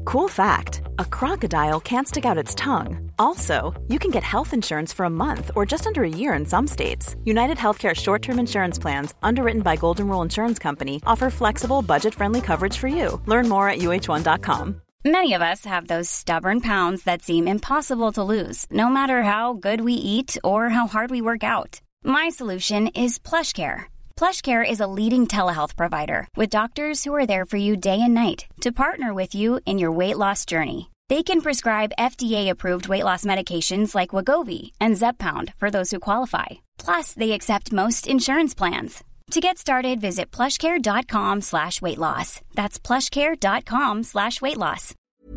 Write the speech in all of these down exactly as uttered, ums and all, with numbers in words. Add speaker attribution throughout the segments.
Speaker 1: Cool fact, a crocodile can't stick out its tongue. Also, you can get health insurance for a month or just under a year in some states. United Healthcare short-term insurance plans, underwritten by Golden Rule Insurance Company, offer flexible, budget-friendly coverage for you. Learn more at U H one dot com.
Speaker 2: Many of us have those stubborn pounds that seem impossible to lose, no matter how good we eat or how hard we work out. My solution is PlushCare. PlushCare is a leading telehealth provider with doctors who are there for you day and night to partner with you in your weight loss journey. They can prescribe F D A-approved weight loss medications like Wegovy and Zepbound for those who qualify. Plus, they accept most insurance plans. To get started, visit plushcare.com slash weight loss. That's plushcare.com slash weight loss.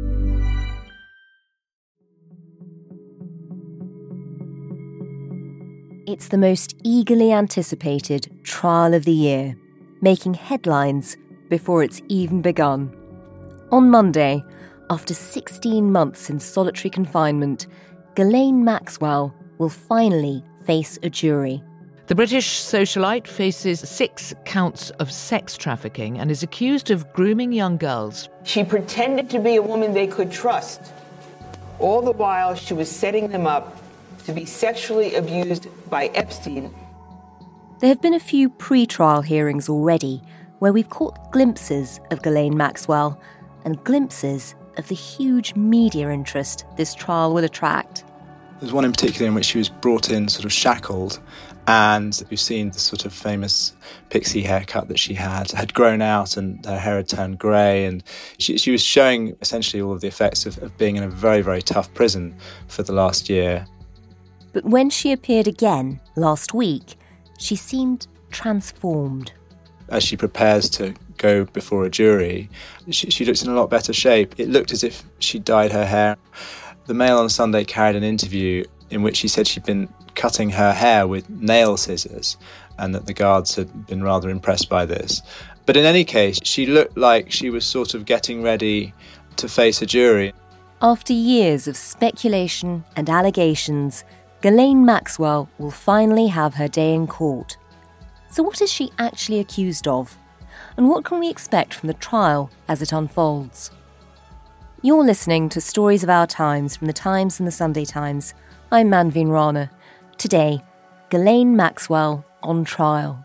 Speaker 3: It's the most eagerly anticipated trial of the year, making headlines before it's even begun. On Monday, after sixteen months in solitary confinement, Ghislaine Maxwell will finally face a jury.
Speaker 4: The British socialite faces six counts of sex trafficking and is accused of grooming young girls.
Speaker 5: She pretended to be a woman they could trust. All the while, she was setting them up to be sexually abused by Epstein.
Speaker 3: There have been a few pre-trial hearings already where we've caught glimpses of Ghislaine Maxwell and glimpses of the huge media interest this trial will attract.
Speaker 6: There's one in particular in which she was brought in sort of shackled, and we've seen the sort of famous pixie haircut that she had, had grown out and her hair had turned grey, and she, she was showing essentially all of the effects of, of being in a very, very tough prison for the last year.
Speaker 3: But when she appeared again last week, she seemed transformed.
Speaker 6: As she prepares to go before a jury, she, she looks in a lot better shape. It looked as if she'd dyed her hair. The Mail on Sunday carried an interview in which she said she'd been cutting her hair with nail scissors and that the guards had been rather impressed by this. But in any case, she looked like she was sort of getting ready to face a jury.
Speaker 3: After years of speculation and allegations, Ghislaine Maxwell will finally have her day in court. So what is she actually accused of? And what can we expect from the trial as it unfolds? You're listening to Stories of Our Times from The Times and The Sunday Times. I'm Manveen Rana. Today, Ghislaine Maxwell on trial.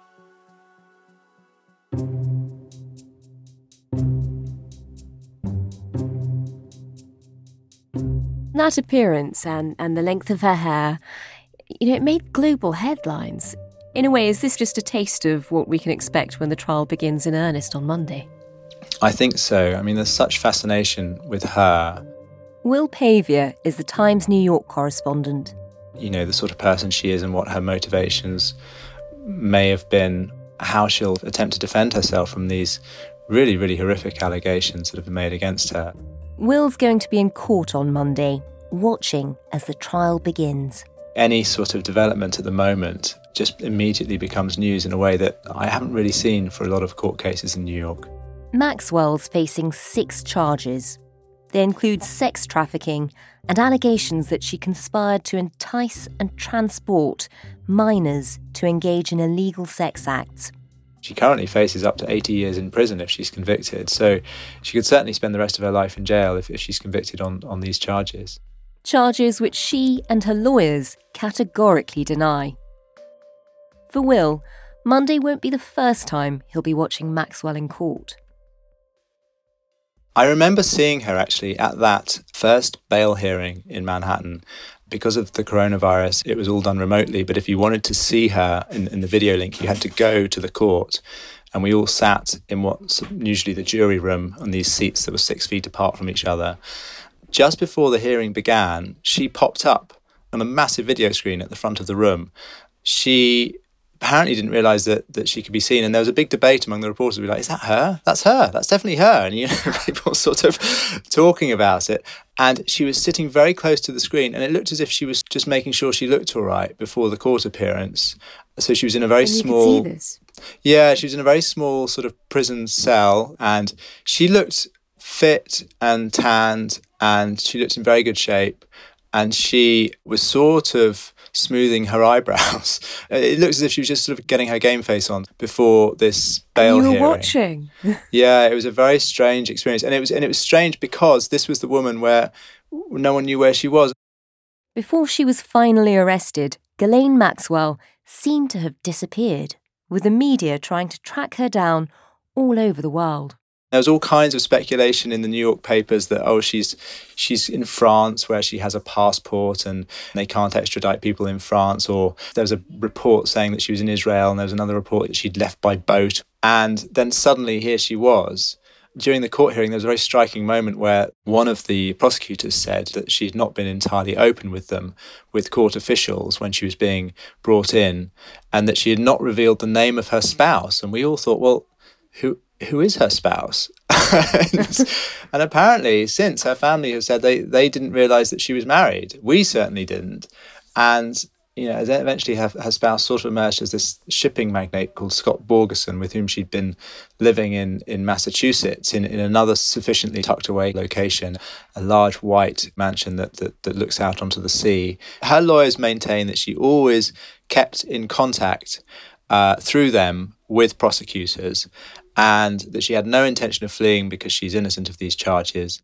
Speaker 3: That appearance and, and the length of her hair, you know, it made global headlines. In a way, is this just a taste of what we can expect when the trial begins in earnest on Monday?
Speaker 6: I think so. I mean, there's such fascination with her.
Speaker 3: Will Pavia is the Times New York correspondent.
Speaker 6: You know, the sort of person she is and what her motivations may have been, how she'll attempt to defend herself from these really, really horrific allegations that have been made against her.
Speaker 3: Will's going to be in court on Monday, watching as the trial begins.
Speaker 6: Any sort of development at the moment just immediately becomes news in a way that I haven't really seen for a lot of court cases in New York.
Speaker 3: Maxwell's facing six charges. They include sex trafficking and allegations that she conspired to entice and transport minors to engage in illegal sex acts.
Speaker 6: She currently faces up to eighty years in prison if she's convicted, so she could certainly spend the rest of her life in jail if, if she's convicted on, on these charges.
Speaker 3: Charges which she and her lawyers categorically deny. For Will, Monday won't be the first time he'll be watching Maxwell in court.
Speaker 6: I remember seeing her actually at that first bail hearing in Manhattan. Because of the coronavirus, it was all done remotely, but if you wanted to see her in, in the video link, you had to go to the court, and we all sat in what's usually the jury room on these seats that were six feet apart from each other. Just before the hearing began, she popped up on a massive video screen at the front of the room. She apparently didn't realise that that she could be seen, and there was a big debate among the reporters. We were like, is that her? That's her. That's definitely her. And you know, people sort of talking about it. And she was sitting very close to the screen, and it looked as if she was just making sure she looked all right before the court appearance. So she was in a very
Speaker 3: and you
Speaker 6: small...
Speaker 3: could see this.
Speaker 6: Yeah, she was in a very small sort of prison cell, and she looked fit and tanned, and she looked in very good shape. And she was sort of smoothing her eyebrows. It looks as if she was just sort of getting her game face on before this bail
Speaker 3: you were
Speaker 6: hearing.
Speaker 3: watching.
Speaker 6: Yeah, it was a very strange experience. And it was and it was strange because this was the woman where no one knew where she was.
Speaker 3: Before she was finally arrested, Ghislaine Maxwell seemed to have disappeared, with the media trying to track her down all over the world.
Speaker 6: There was all kinds of speculation in the New York papers that, oh, she's she's in France where she has a passport and they can't extradite people in France. Or there was a report saying that she was in Israel, and there was another report that she'd left by boat. And then suddenly here she was. During the court hearing, there was a very striking moment where one of the prosecutors said that she'd not been entirely open with them, with court officials, when she was being brought in, and that she had not revealed the name of her spouse. And we all thought, well, who... who is her spouse? And apparently, since, her family have said they, they didn't realise that she was married. We certainly didn't. And, you know, eventually her, her spouse sort of emerged as this shipping magnate called Scott Borgeson, with whom she'd been living in, in Massachusetts, in, in another sufficiently tucked away location, a large white mansion that, that, that looks out onto the sea. Her lawyers maintain that she always kept in contact uh, through them with prosecutors, and that she had no intention of fleeing because she's innocent of these charges.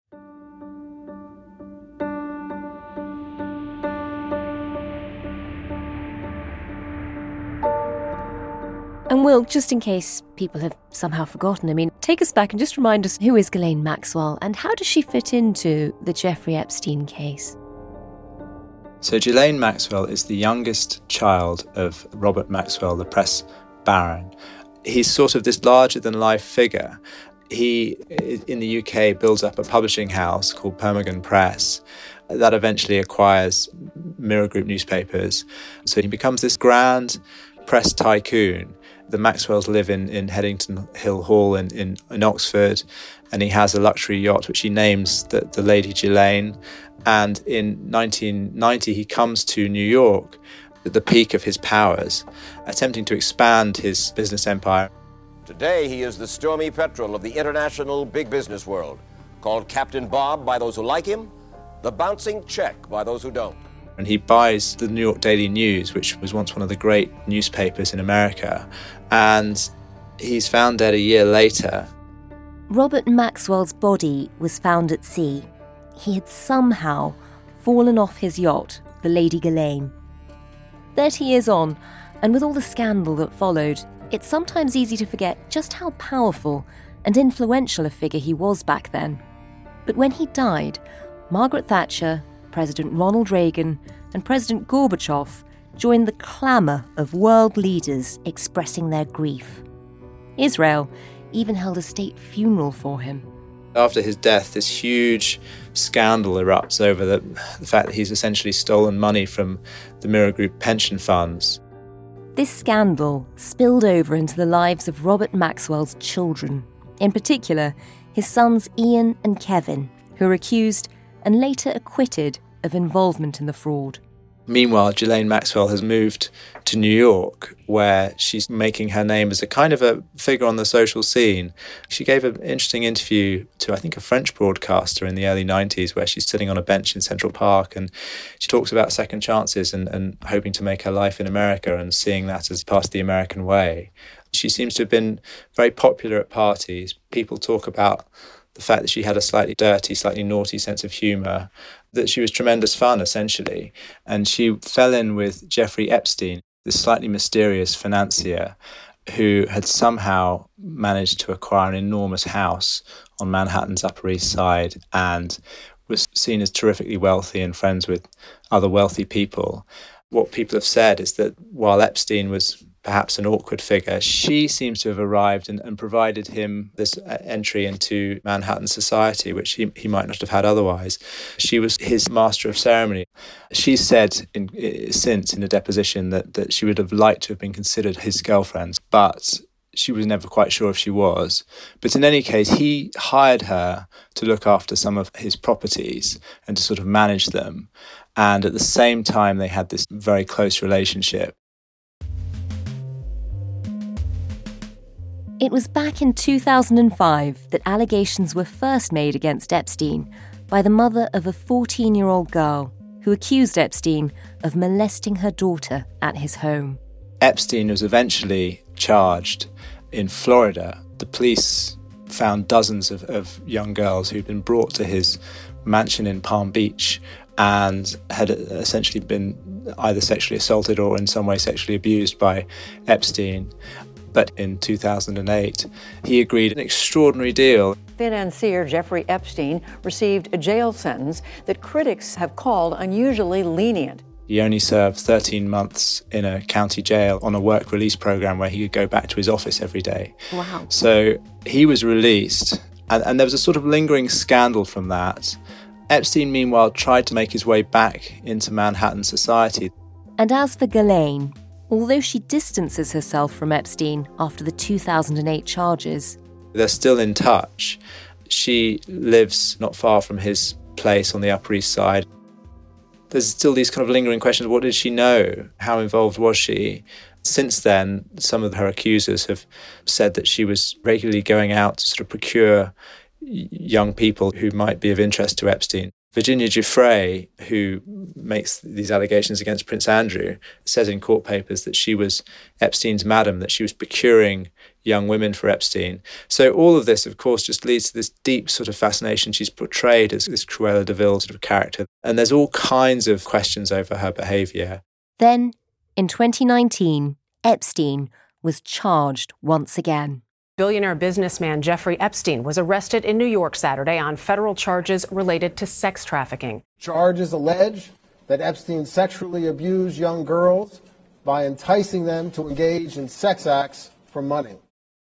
Speaker 3: And Will, just in case people have somehow forgotten, I mean, take us back and just remind us, who is Ghislaine Maxwell and how does she fit into the Jeffrey Epstein case?
Speaker 6: So Ghislaine Maxwell is the youngest child of Robert Maxwell, the press baron. He's sort of this larger-than-life figure. He, in the U K, builds up a publishing house called Permigan Press that eventually acquires Mirror Group newspapers. So he becomes this grand press tycoon. The Maxwells live in, in Headington Hill Hall in, in, in Oxford, and he has a luxury yacht which he names the, the Lady Ghislaine. And in nineteen ninety, he comes to New York at the peak of his powers, attempting to expand his business empire.
Speaker 7: Today, he is the stormy petrel of the international big business world, called Captain Bob by those who like him, the bouncing check by those who don't.
Speaker 6: And he buys the New York Daily News, which was once one of the great newspapers in America, and he's found dead a year later.
Speaker 3: Robert Maxwell's body was found at sea. He had somehow fallen off his yacht, the Lady Ghislaine. Thirty years on, and with all the scandal that followed, it's sometimes easy to forget just how powerful and influential a figure he was back then. But when he died, Margaret Thatcher, President Ronald Reagan, and President Gorbachev joined the clamour of world leaders expressing their grief. Israel even held a state funeral for him.
Speaker 6: After his death, this huge scandal erupts over the, the fact that he's essentially stolen money from the Mirror Group pension funds.
Speaker 3: This scandal spilled over into the lives of Robert Maxwell's children, in particular his sons Ian and Kevin, who were accused and later acquitted of involvement in the fraud.
Speaker 6: Meanwhile, Ghislaine Maxwell has moved to New York, where she's making her name as a kind of a figure on the social scene. She gave an interesting interview to, I think, a French broadcaster in the early nineties, where she's sitting on a bench in Central Park, and she talks about second chances and, and hoping to make her life in America and seeing that as part of the American way. She seems to have been very popular at parties. People talk about the fact that she had a slightly dirty, slightly naughty sense of humour, that she was tremendous fun, essentially. And she fell in with Jeffrey Epstein, this slightly mysterious financier who had somehow managed to acquire an enormous house on Manhattan's Upper East Side and was seen as terrifically wealthy and friends with other wealthy people. What people have said is that while Epstein was perhaps an awkward figure, she seems to have arrived and, and provided him this entry into Manhattan society, which he, he might not have had otherwise. She was his master of ceremony. She said in, since in a deposition that, that she would have liked to have been considered his girlfriend, but she was never quite sure if she was. But in any case, he hired her to look after some of his properties and to sort of manage them. And at the same time, they had this very close relationship.
Speaker 3: It was back in two thousand five that allegations were first made against Epstein by the mother of a fourteen-year-old girl who accused Epstein of molesting her daughter at his home.
Speaker 6: Epstein was eventually charged in Florida. The police found dozens of, of young girls who'd been brought to his mansion in Palm Beach and had essentially been either sexually assaulted or in some way sexually abused by Epstein. But in two thousand eight, he agreed an extraordinary deal.
Speaker 8: Financier Jeffrey Epstein received a jail sentence that critics have called unusually lenient.
Speaker 6: He only served thirteen months in a county jail on a work release program where he could go back to his office every day.
Speaker 8: Wow.
Speaker 6: So he was released, and, and there was a sort of lingering scandal from that. Epstein, meanwhile, tried to make his way back into Manhattan society.
Speaker 3: And as for Ghislaine, although she distances herself from Epstein after the two thousand eight charges,
Speaker 6: they're still in touch. She lives not far from his place on the Upper East Side. There's still these kind of lingering questions. What did she know? How involved was she? Since then, some of her accusers have said that she was regularly going out to sort of procure young people who might be of interest to Epstein. Virginia Giuffre, who makes these allegations against Prince Andrew, says in court papers that she was Epstein's madam, that she was procuring young women for Epstein. So all of this, of course, just leads to this deep sort of fascination. She's portrayed as this Cruella de Vil sort of character. And there's all kinds of questions over her behaviour.
Speaker 3: Then, in twenty nineteen, Epstein was charged once again.
Speaker 9: Billionaire businessman Jeffrey Epstein was arrested in New York Saturday on federal charges related to sex trafficking.
Speaker 10: Charges allege that Epstein sexually abused young girls by enticing them to engage in sex acts for money.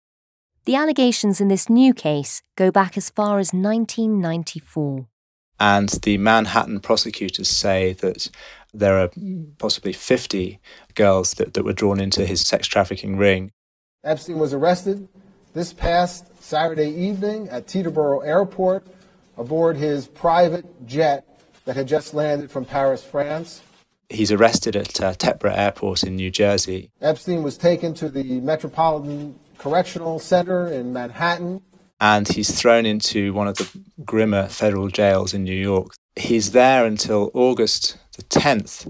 Speaker 3: The allegations in this new case go back as far as nineteen ninety-four.
Speaker 6: And the Manhattan prosecutors say that there are possibly fifty girls that, that were drawn into his sex trafficking ring.
Speaker 10: Epstein was arrested this past Saturday evening at Teterboro Airport aboard his private jet that had just landed from Paris, France.
Speaker 6: He's arrested at uh, Tetborough Airport in New Jersey.
Speaker 10: Epstein was taken to the Metropolitan Correctional Center in Manhattan.
Speaker 6: And he's thrown into one of the grimmer federal jails in New York. He's there until August the tenth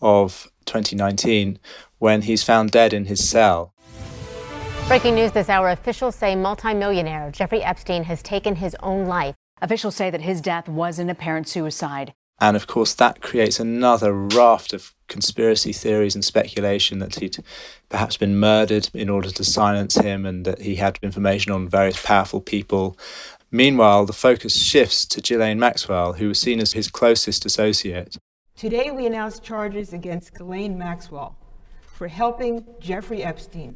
Speaker 6: of twenty nineteen, when he's found dead in his cell.
Speaker 11: Breaking news this hour, officials say multimillionaire Jeffrey Epstein has taken his own life.
Speaker 8: Officials say that his death was an apparent suicide.
Speaker 6: And of course, that creates another raft of conspiracy theories and speculation that he'd perhaps been murdered in order to silence him and that he had information on various powerful people. Meanwhile, the focus shifts to Ghislaine Maxwell, who was seen as his closest associate.
Speaker 5: Today, we announced charges against Ghislaine Maxwell for helping Jeffrey Epstein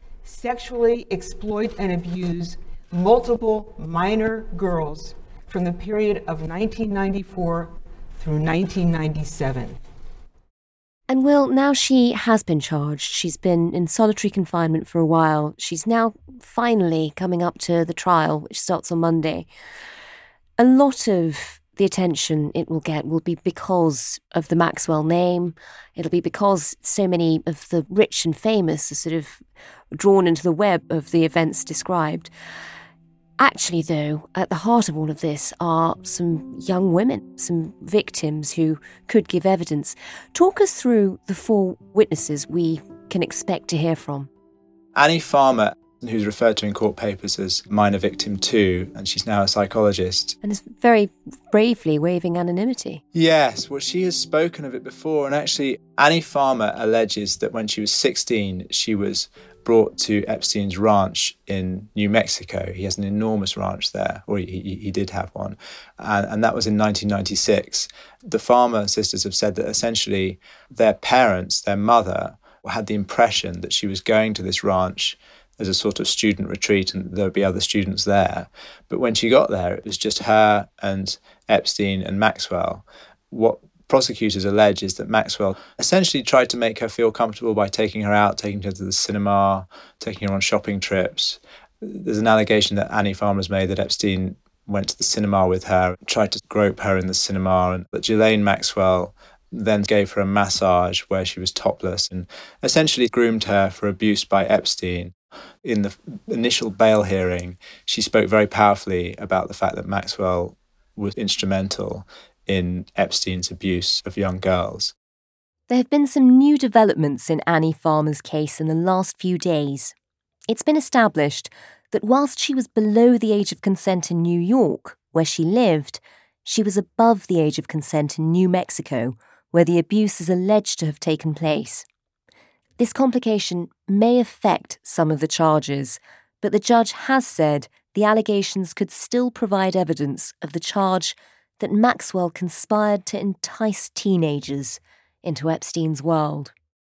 Speaker 5: sexually exploit and abuse multiple minor girls from the period of nineteen ninety-four through nineteen ninety-seven.
Speaker 3: And Will, now she has been charged. She's been in solitary confinement for a while. She's now finally coming up to the trial, which starts on Monday. A lot of the attention it will get will be because of the Maxwell name. It'll be because so many of the rich and famous are sort of drawn into the web of the events described. Actually, though, at the heart of all of this are some young women, some victims who could give evidence. Talk us through the four witnesses we can expect to hear from.
Speaker 6: Annie Farmer, who's referred to in court papers as minor victim two, and she's now a psychologist.
Speaker 3: And is very bravely waiving anonymity.
Speaker 6: Yes, well, she has spoken of it before, and actually Annie Farmer alleges that when she was sixteen, she was brought to Epstein's ranch in New Mexico. He has an enormous ranch there, or he, he, he did have one, and, and that was in nineteen ninety-six. The Farmer sisters have said that essentially their parents, their mother, had the impression that she was going to this ranch as a sort of student retreat and there would be other students there. But when she got there, it was just her and Epstein and Maxwell. What prosecutors allege is that Maxwell essentially tried to make her feel comfortable by taking her out, taking her to the cinema, taking her on shopping trips. There's an allegation that Annie Farmer's made that Epstein went to the cinema with her, tried to grope her in the cinema, and that Ghislaine Maxwell then gave her a massage where she was topless and essentially groomed her for abuse by Epstein. In the initial bail hearing, she spoke very powerfully about the fact that Maxwell was instrumental in Epstein's abuse of young girls.
Speaker 3: There have been some new developments in Annie Farmer's case in the last few days. It's been established that whilst she was below the age of consent in New York, where she lived, she was above the age of consent in New Mexico, where the abuse is alleged to have taken place. This complication may affect some of the charges, but the judge has said the allegations could still provide evidence of the charge that Maxwell conspired to entice teenagers into Epstein's world.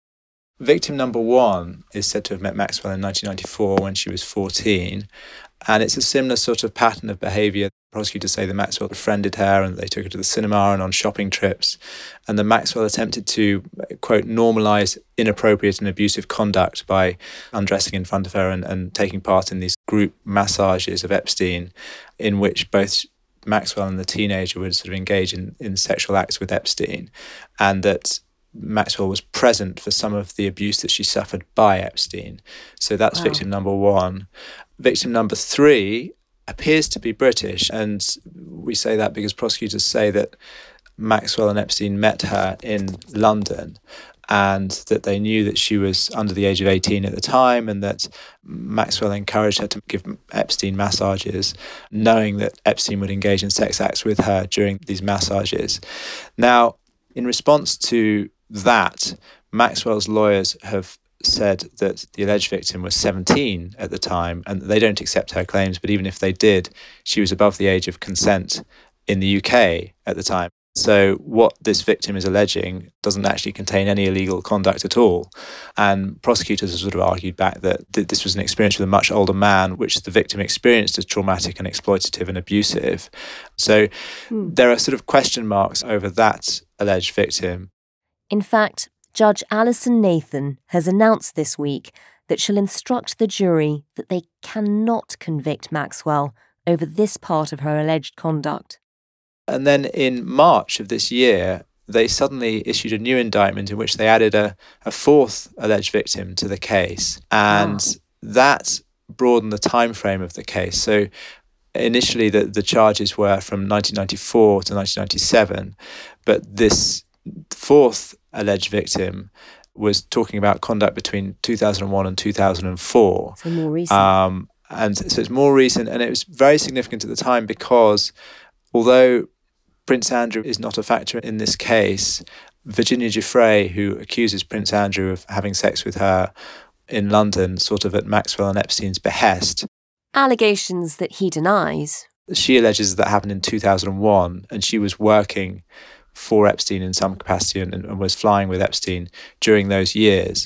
Speaker 6: Victim number one is said to have met Maxwell in nineteen ninety-four when she was fourteen, and it's a similar sort of pattern of behaviour. Prosecutors say that Maxwell befriended her and they took her to the cinema and on shopping trips, and that Maxwell attempted to, quote, normalise inappropriate and abusive conduct by undressing in front of her and, and taking part in these group massages of Epstein, in which both Maxwell and the teenager would sort of engage in, in sexual acts with Epstein, and that Maxwell was present for some of the abuse that she suffered by Epstein. So that's wow. Victim number one. Victim number three appears to be British, and we say that because prosecutors say that Maxwell and Epstein met her in London, and that they knew that she was under the age of eighteen at the time, and that Maxwell encouraged her to give Epstein massages, knowing that Epstein would engage in sex acts with her during these massages. Now, in response to that, Maxwell's lawyers have said that the alleged victim was seventeen at the time, and they don't accept her claims, but even if they did, she was above the age of consent in the U K at the time. So what this victim is alleging doesn't actually contain any illegal conduct at all. And prosecutors have sort of argued back that th- this was an experience with a much older man, which the victim experienced as traumatic and exploitative and abusive. So hmm. there are sort of question marks over that alleged victim.
Speaker 3: In fact, Judge Alison Nathan has announced this week that she'll instruct the jury that they cannot convict Maxwell over this part of her alleged conduct.
Speaker 6: And then in March of this year, they suddenly issued a new indictment in which they added a, a fourth alleged victim to the case. And oh. that broadened the time frame of the case. So initially the, the charges were from nineteen ninety-four to nineteen ninety-seven, but this fourth alleged victim was talking about conduct between two thousand one and two thousand four.
Speaker 3: So more recent.
Speaker 6: Um, and so it's more recent, and it was very significant at the time because although Prince Andrew is not a factor in this case, Virginia Giuffre, who accuses Prince Andrew of having sex with her in London, sort of at Maxwell and Epstein's behest.
Speaker 3: Allegations that he denies.
Speaker 6: She alleges that happened in two thousand one, and she was working for Epstein in some capacity and, and was flying with Epstein during those years.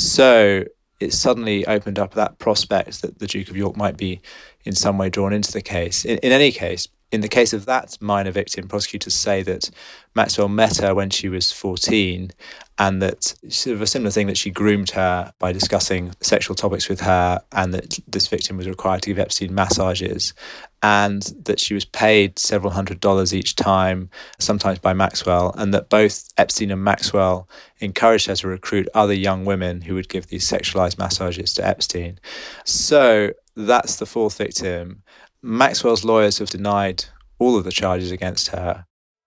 Speaker 6: So it suddenly opened up that prospect that the Duke of York might be in some way drawn into the case. In, in any case, in the case of that minor victim, prosecutors say that Maxwell met her when she was fourteen, and that sort of a similar thing, that she groomed her by discussing sexual topics with her, and that this victim was required to give Epstein massages, and that she was paid several hundred dollars each time, sometimes by Maxwell, and that both Epstein and Maxwell encouraged her to recruit other young women who would give these sexualized massages to Epstein. So that's the fourth victim. Maxwell's lawyers have denied all of the charges against her.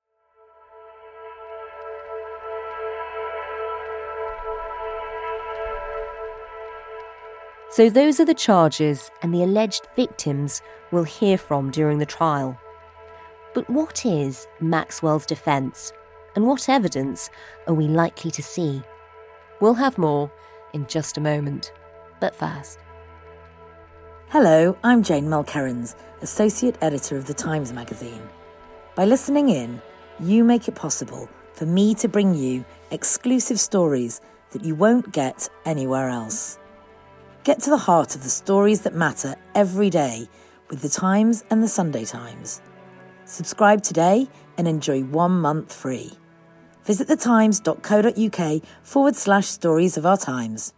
Speaker 3: So those are the charges and the alleged victims we'll hear from during the trial. But what is Maxwell's defence? And what evidence are we likely to see? We'll have more in just a moment. But first...
Speaker 12: Hello, I'm Jane Mulkerrins, Associate Editor of The Times magazine. By listening in, you make it possible for me to bring you exclusive stories that you won't get anywhere else. Get to the heart of the stories that matter every day with The Times and The Sunday Times. Subscribe today and enjoy one month free. Visit thetimes.co.uk forward slash stories of our times.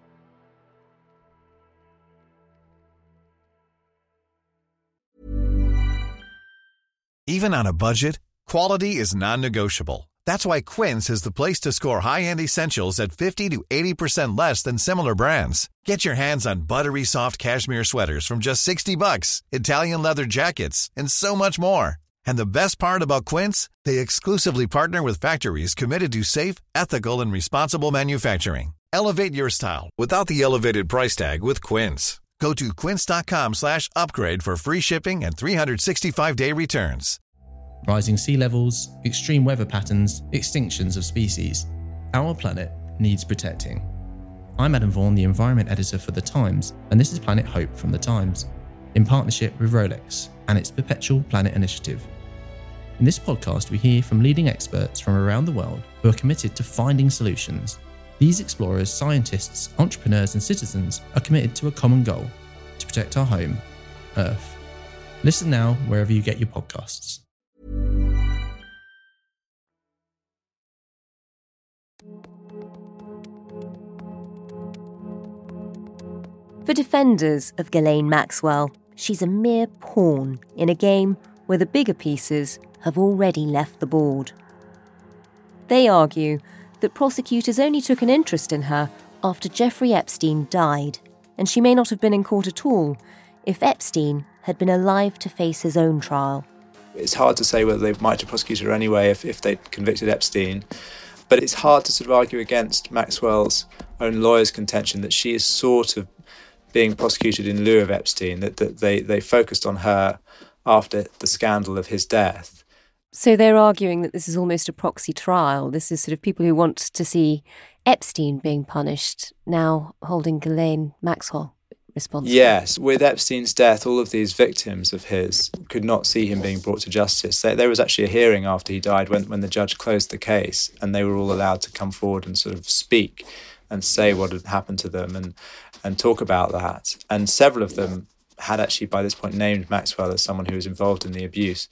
Speaker 13: Even on a budget, quality is non-negotiable. That's why Quince is the place to score high-end essentials at fifty to eighty percent less than similar brands. Get your hands on buttery soft cashmere sweaters from just sixty bucks, Italian leather jackets, and so much more. And the best part about Quince, they exclusively partner with factories committed to safe, ethical, and responsible manufacturing. Elevate your style without the elevated price tag with Quince. Go to quince.com slash upgrade for free shipping and three sixty-five day returns.
Speaker 14: Rising sea levels, extreme weather patterns, extinctions of species. Our planet needs protecting. I'm Adam Vaughan, the Environment Editor for The Times, and this is Planet Hope from The Times, in partnership with Rolex and its Perpetual Planet Initiative. In this podcast, we hear from leading experts from around the world who are committed to finding solutions. These explorers, scientists, entrepreneurs, and citizens are committed to a common goal: to protect our home, Earth. Listen now wherever you get your podcasts.
Speaker 3: For defenders of Ghislaine Maxwell, she's a mere pawn in a game where the bigger pieces have already left the board. They argue that prosecutors only took an interest in her after Jeffrey Epstein died, and she may not have been in court at all if Epstein had been alive to face his own trial.
Speaker 6: It's hard to say whether they might have prosecuted her anyway if, if they'd convicted Epstein, but it's hard to sort of argue against Maxwell's own lawyer's contention that she is sort of being prosecuted in lieu of Epstein, that, that they, they focused on her after the scandal of his death.
Speaker 3: So they're arguing that this is almost a proxy trial. This is sort of people who want to see Epstein being punished, now holding Ghislaine Maxwell responsible.
Speaker 6: Yes, with Epstein's death, all of these victims of his could not see him being brought to justice. There, there was actually a hearing after he died when, when the judge closed the case, and they were all allowed to come forward and sort of speak and say what had happened to them and, and talk about that. And several of them had actually by this point named Maxwell as someone who was involved in the abuse.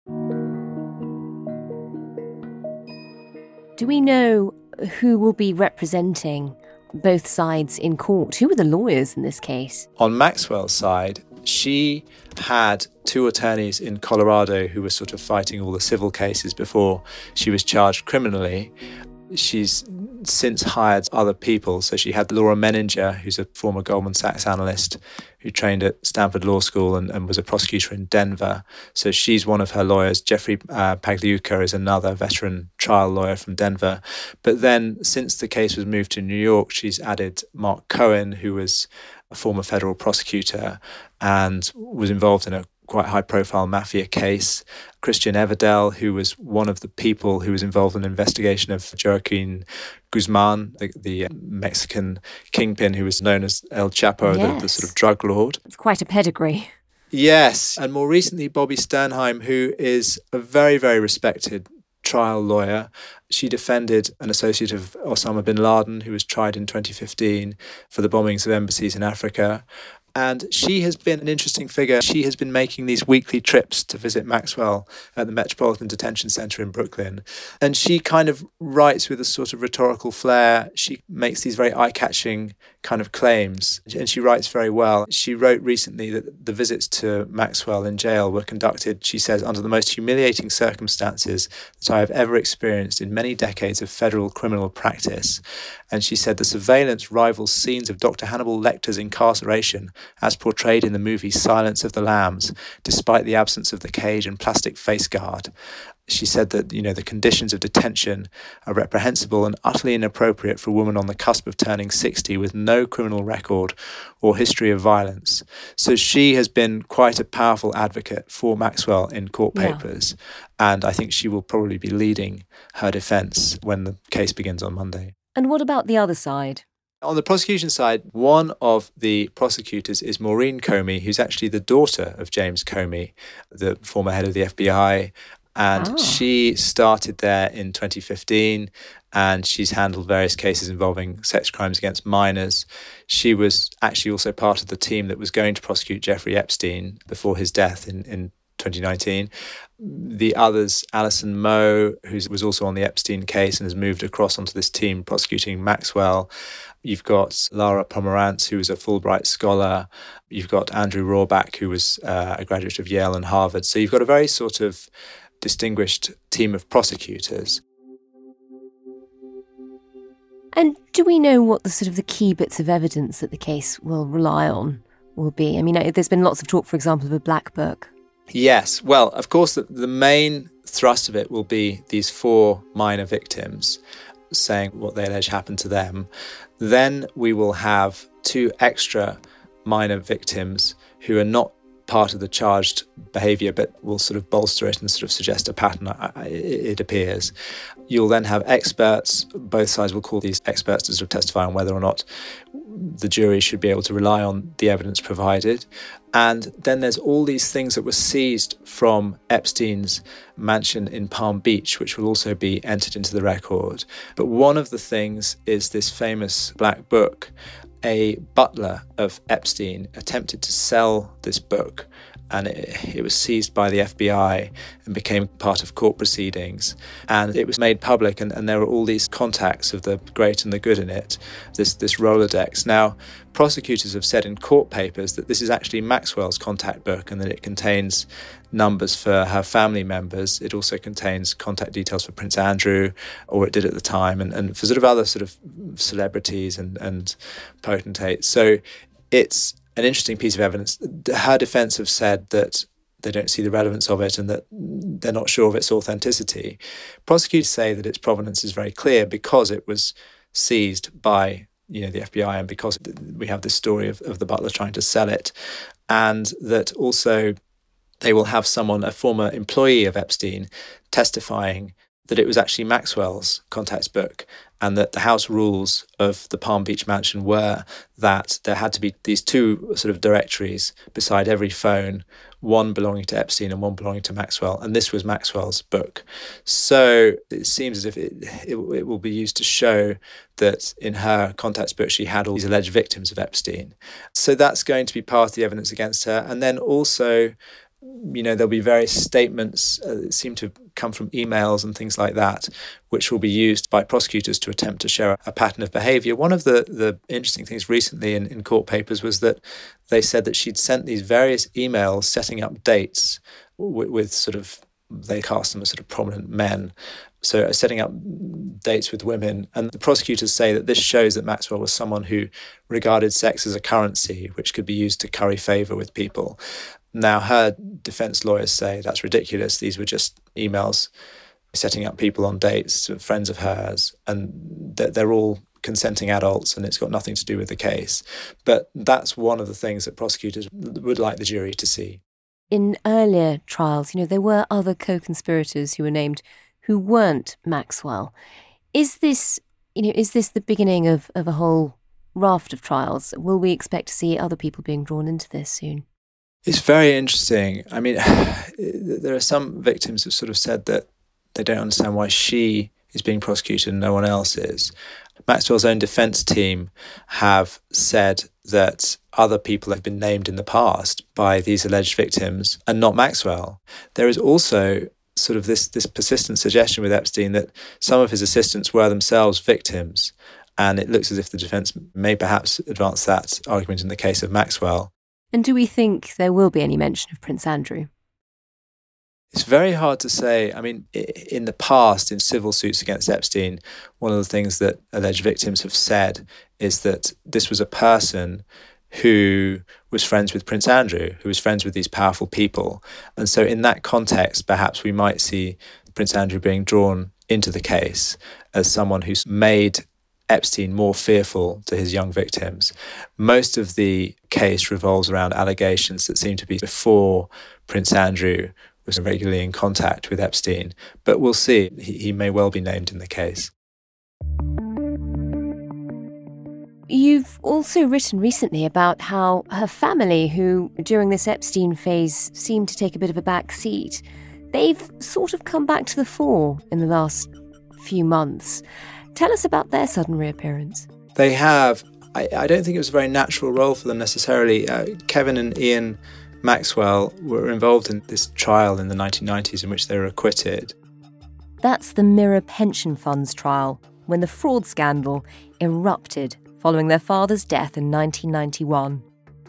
Speaker 3: Do we know who will be representing both sides in court? Who were the lawyers in this case?
Speaker 6: On Maxwell's side, she had two attorneys in Colorado who were sort of fighting all the civil cases before she was charged criminally. She's since hired other people. So she had Laura Menninger, who's a former Goldman Sachs analyst who trained at Stanford Law School and, and was a prosecutor in Denver. So she's one of her lawyers. Jeffrey uh, Pagliuca is another veteran trial lawyer from Denver. But then since the case was moved to New York, she's added Mark Cohen, who was a former federal prosecutor and was involved in a quite high-profile mafia case. Christian Everdell, who was one of the people who was involved in an investigation of Joaquin Guzman, the, the Mexican kingpin who was known as El Chapo, yes. the, the sort of drug lord.
Speaker 3: It's quite a pedigree.
Speaker 6: Yes, and more recently, Bobby Sternheim, who is a very, very respected trial lawyer. She defended an associate of Osama bin Laden, who was tried in twenty fifteen for the bombings of embassies in Africa. And she has been an interesting figure. She has been making these weekly trips to visit Maxwell at the Metropolitan Detention Center in Brooklyn. And she kind of writes with a sort of rhetorical flair. She makes these very eye-catching kind of claims, and she writes very well. She wrote recently that the visits to Maxwell in jail were conducted, she says, under the most humiliating circumstances that I have ever experienced in many decades of federal criminal practice. And she said the surveillance rivals scenes of Doctor Hannibal Lecter's incarceration as portrayed in the movie Silence of the Lambs, despite the absence of the cage and plastic face guard. She said that, you know, the conditions of detention are reprehensible and utterly inappropriate for a woman on the cusp of turning sixty with no criminal record or history of violence. So she has been quite a powerful advocate for Maxwell in court papers, yeah. and I think she will probably be leading her defence when the case begins on Monday.
Speaker 3: And what about the other side?
Speaker 6: On the prosecution side, one of the prosecutors is Maureen Comey, who's actually the daughter of James Comey, the former head of the F B I. And oh. she started there in twenty fifteen, and she's handled various cases involving sex crimes against minors. She was actually also part of the team that was going to prosecute Jeffrey Epstein before his death in, in twenty nineteen. The others, Alison Moe, who was also on the Epstein case and has moved across onto this team prosecuting Maxwell. You've got Lara Pomerantz, who was a Fulbright scholar. You've got Andrew Rohrbach, who was uh, a graduate of Yale and Harvard. So you've got a very sort of distinguished team of prosecutors.
Speaker 3: And do we know what the sort of the key bits of evidence that the case will rely on will be? I mean, there's been lots of talk, for example, of a black book.
Speaker 6: Yes. Well, of course, the, the main thrust of it will be these four minor victims saying what they allege happened to them. Then we will have two extra minor victims who are not part of the charged behaviour but will sort of bolster it and sort of suggest a pattern, it appears. You'll then have experts. Both sides will call these experts to sort of testify on whether or not the jury should be able to rely on the evidence provided. And then there's all these things that were seized from Epstein's mansion in Palm Beach, which will also be entered into the record. But one of the things is this famous black book. A butler of Epstein attempted to sell this book, and it, it was seized by the F B I and became part of court proceedings. And it was made public, and, and there were all these contacts of the great and the good in it, this, this Rolodex. Now, prosecutors have said in court papers that this is actually Maxwell's contact book and that it contains numbers for her family members. It also contains contact details for Prince Andrew, or it did at the time, and, and for sort of other sort of celebrities and, and potentates. So it's an interesting piece of evidence. Her defence have said that they don't see the relevance of it and that they're not sure of its authenticity. Prosecutors say that its provenance is very clear because it was seized by you know, the F B I and because we have this story of, of the butler trying to sell it, and that also they will have someone, a former employee of Epstein, testifying that it was actually Maxwell's contacts book and that the house rules of the Palm Beach mansion were that there had to be these two sort of directories beside every phone, one belonging to Epstein and one belonging to Maxwell, and this was Maxwell's book. So it seems as if it, it, it will be used to show that in her contacts book she had all these alleged victims of Epstein. So that's going to be part of the evidence against her. And then also, you know, there'll be various statements uh, that seem to come from emails and things like that, which will be used by prosecutors to attempt to show a pattern of behaviour. One of the, the interesting things recently in, in court papers was that they said that she'd sent these various emails setting up dates with, with sort of, they cast them as sort of prominent men, so setting up dates with women. And the prosecutors say that this shows that Maxwell was someone who regarded sex as a currency, which could be used to curry favour with people. Now, her defence lawyers say that's ridiculous. These were just emails setting up people on dates, friends of hers, and they're all consenting adults and it's got nothing to do with the case. But that's one of the things that prosecutors would like the jury to see.
Speaker 3: In earlier trials, you know, there were other co-conspirators who were named who weren't Maxwell. Is this, you know, is this the beginning of, of a whole raft of trials? Will we expect to see other people being drawn into this soon?
Speaker 6: It's very interesting. I mean, there are some victims who've sort of said that they don't understand why she is being prosecuted and no one else is. Maxwell's own defence team have said that other people have been named in the past by these alleged victims and not Maxwell. There is also sort of this, this persistent suggestion with Epstein that some of his assistants were themselves victims, and it looks as if the defence may perhaps advance that argument in the case of Maxwell.
Speaker 3: And do we think there will be any mention of Prince Andrew?
Speaker 6: It's very hard to say. I mean, in the past, in civil suits against Epstein, one of the things that alleged victims have said is that this was a person who was friends with Prince Andrew, who was friends with these powerful people. And so in that context, perhaps we might see Prince Andrew being drawn into the case as someone who's made Epstein more fearful to his young victims. Most of the case revolves around allegations that seem to be before Prince Andrew was regularly in contact with Epstein. But we'll see. He, he may well be named in the case.
Speaker 3: You've also written recently about how her family, who during this Epstein phase seemed to take a bit of a back seat, they've sort of come back to the fore in the last few months. Tell us about their sudden reappearance.
Speaker 6: They have. I, I don't think it was a very natural role for them necessarily. Uh, Kevin and Ian Maxwell were involved in this trial in the nineteen nineties in which they were acquitted.
Speaker 3: That's the Mirror Pension Fund's trial, when the fraud scandal erupted following their father's death in nineteen ninety-one.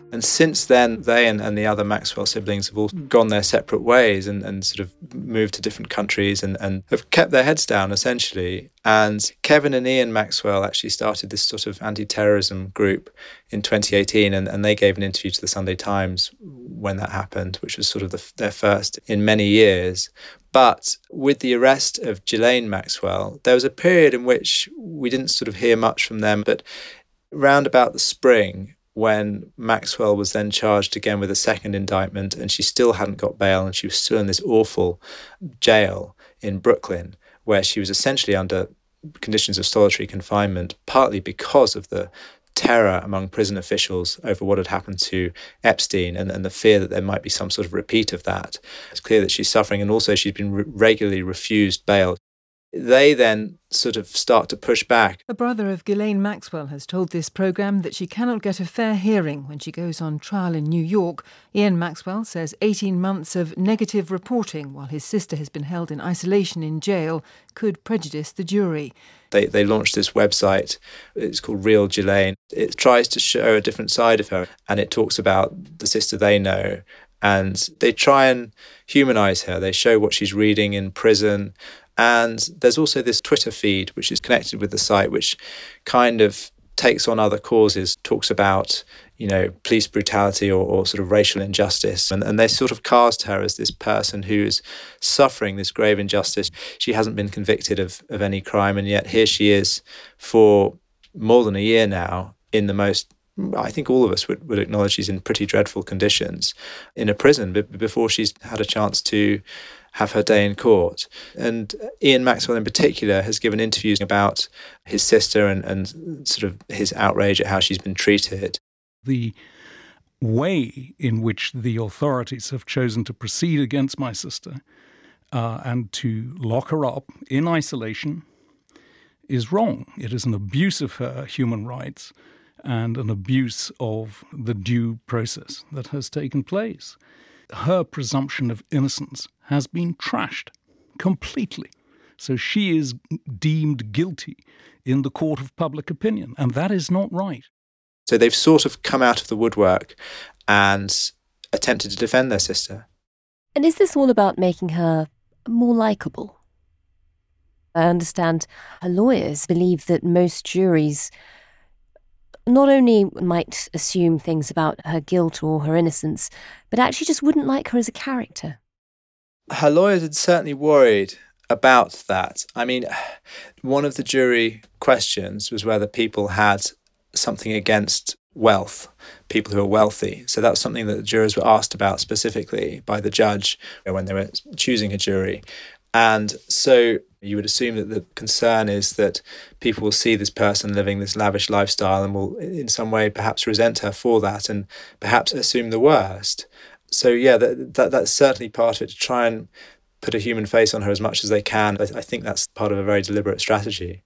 Speaker 6: And since then, they and, and the other Maxwell siblings have all gone their separate ways and, and sort of moved to different countries and, and have kept their heads down, essentially. And Kevin and Ian Maxwell actually started this sort of anti-terrorism group in twenty eighteen, and, and they gave an interview to the Sunday Times when that happened, which was sort of the, their first in many years. But with the arrest of Ghislaine Maxwell, there was a period in which we didn't sort of hear much from them, but round about the spring, when Maxwell was then charged again with a second indictment and she still hadn't got bail and she was still in this awful jail in Brooklyn, where she was essentially under conditions of solitary confinement, partly because of the terror among prison officials over what had happened to Epstein and, and the fear that there might be some sort of repeat of that. It's clear that she's suffering, and also she's been re- regularly refused bail. They then sort of start to push back.
Speaker 15: A brother of Ghislaine Maxwell has told this programme that she cannot get a fair hearing when she goes on trial in New York. Ian Maxwell says eighteen months of negative reporting while his sister has been held in isolation in jail could prejudice the jury.
Speaker 6: They they launched this website, it's called Real Ghislaine. It tries to show a different side of her, and it talks about the sister they know. And they try and humanise her. They show what she's reading in prison. And there's also this Twitter feed, which is connected with the site, which kind of takes on other causes, talks about, you know, police brutality or, or sort of racial injustice. And, and they sort of cast her as this person who's suffering this grave injustice. She hasn't been convicted of, of any crime, and yet here she is for more than a year now in the most, I think all of us would, would acknowledge she's in pretty dreadful conditions in a prison b- before she's had a chance to have her day in court. And Ian Maxwell in particular has given interviews about his sister and, and sort of his outrage at how she's been treated.
Speaker 16: The way in which the authorities have chosen to proceed against my sister uh, and to lock her up in isolation is wrong. It is an abuse of her human rights and an abuse of the due process that has taken place. Her presumption of innocence has been trashed completely. So she is deemed guilty in the court of public opinion, and that is not right.
Speaker 6: So they've sort of come out of the woodwork and attempted to defend their sister.
Speaker 3: And is this all about making her more likeable? I understand her lawyers believe that most juries not only might assume things about her guilt or her innocence, but actually just wouldn't like her as a character.
Speaker 6: Her lawyers had certainly worried about that. I mean, one of the jury questions was whether people had something against wealth, people who are wealthy. So that was something that the jurors were asked about specifically by the judge when they were choosing a jury. And so you would assume that the concern is that people will see this person living this lavish lifestyle and will in some way perhaps resent her for that and perhaps assume the worst. So yeah, that, that that's certainly part of it, to try and put a human face on her as much as they can. I, I think that's part of a very deliberate strategy.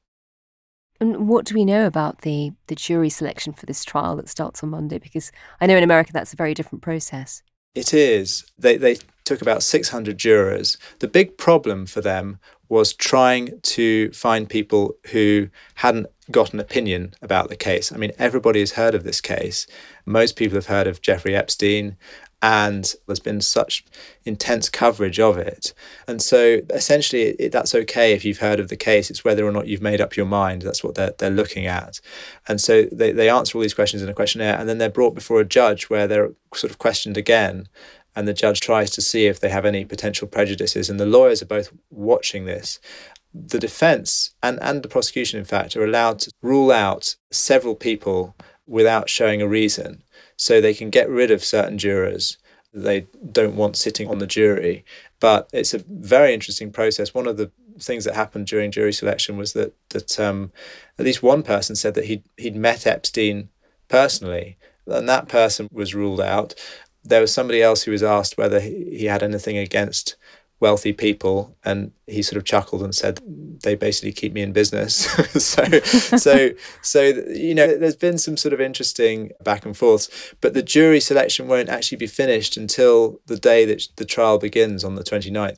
Speaker 3: And what do we know about the, the jury selection for this trial that starts on Monday? Because I know in America that's a very different process.
Speaker 6: It is. They they took about six hundred jurors. The big problem for them was trying to find people who hadn't got an opinion about the case. I mean, everybody has heard of this case. Most people have heard of Jeffrey Epstein, and there's been such intense coverage of it. And so essentially it, that's okay if you've heard of the case. It's whether or not you've made up your mind. That's what they're, they're looking at. And so they, they answer all these questions in a questionnaire, and then they're brought before a judge where they're sort of questioned again. And the judge tries to see if they have any potential prejudices. And the lawyers are both watching this. The defence and, and the prosecution, in fact, are allowed to rule out several people without showing a reason. So they can get rid of certain jurors they don't want sitting on the jury. But it's a very interesting process. One of the things that happened during jury selection was that that um, at least one person said that he'd, he'd met Epstein personally, and that person was ruled out. There was somebody else who was asked whether he, he had anything against wealthy people, and he sort of chuckled and said, they basically keep me in business. so, so, so, you know, there's been some sort of interesting back and forths, but the jury selection won't actually be finished until the day that the trial begins on the twenty-ninth.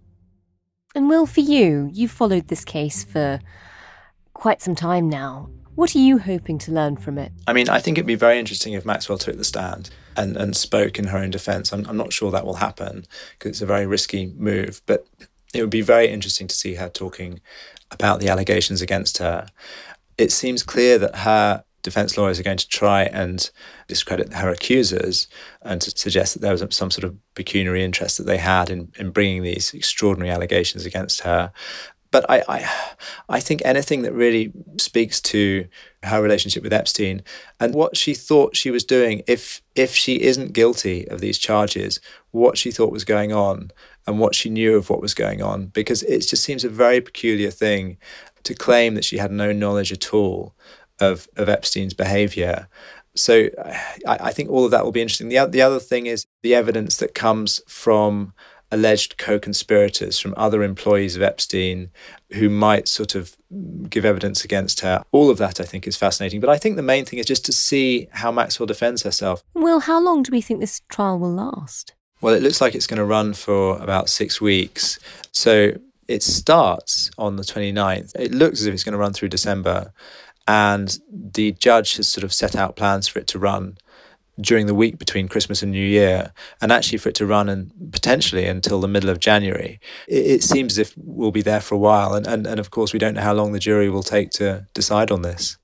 Speaker 3: And Will, for you, you've followed this case for quite some time now. What are you hoping to learn from it?
Speaker 6: I mean, I think it'd be very interesting if Maxwell took the stand and, and spoke in her own defence. I'm, I'm not sure that will happen because it's a very risky move, but it would be very interesting to see her talking about the allegations against her. It seems clear that her defence lawyers are going to try and discredit her accusers and to suggest that there was some sort of pecuniary interest that they had in, in bringing these extraordinary allegations against her. But I, I, I think anything that really speaks to her relationship with Epstein and what she thought she was doing, if if she isn't guilty of these charges, what she thought was going on and what she knew of what was going on, because it just seems a very peculiar thing to claim that she had no knowledge at all of, of Epstein's behaviour. So I, I think all of that will be interesting. The, the other thing is the evidence that comes from alleged co-conspirators, from other employees of Epstein who might sort of give evidence against her. All of that, I think, is fascinating. But I think the main thing is just to see how Maxwell defends herself.
Speaker 3: Will, how long do we think this trial will last?
Speaker 6: Well, it looks like it's going to run for about six weeks. So it starts on the twenty-ninth. It looks as if it's going to run through December. And the judge has sort of set out plans for it to run during the week between Christmas and New Year, and actually for it to run and potentially until the middle of January. It, it seems as if we'll be there for a while. And, and, and of course, we don't know how long the jury will take to decide on this.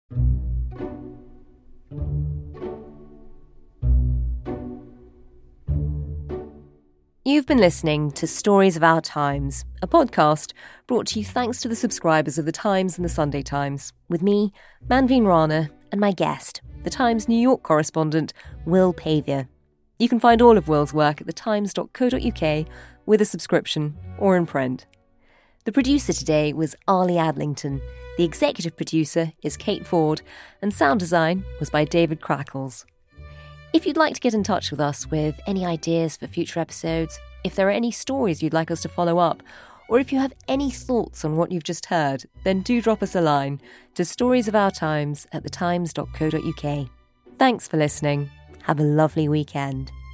Speaker 3: You've been listening to Stories of Our Times, a podcast brought to you thanks to the subscribers of The Times and The Sunday Times, with me, Manveen Rana, and my guest, The Times New York correspondent, Will Pavia. You can find all of Will's work at the times dot co dot uk with a subscription or in print. The producer today was Arlie Adlington, the executive producer is Kate Ford, and sound design was by David Crackles. If you'd like to get in touch with us with any ideas for future episodes, if there are any stories you'd like us to follow up, or if you have any thoughts on what you've just heard, then do drop us a line to storiesofourtimes at the times dot co dot uk. Thanks for listening. Have a lovely weekend.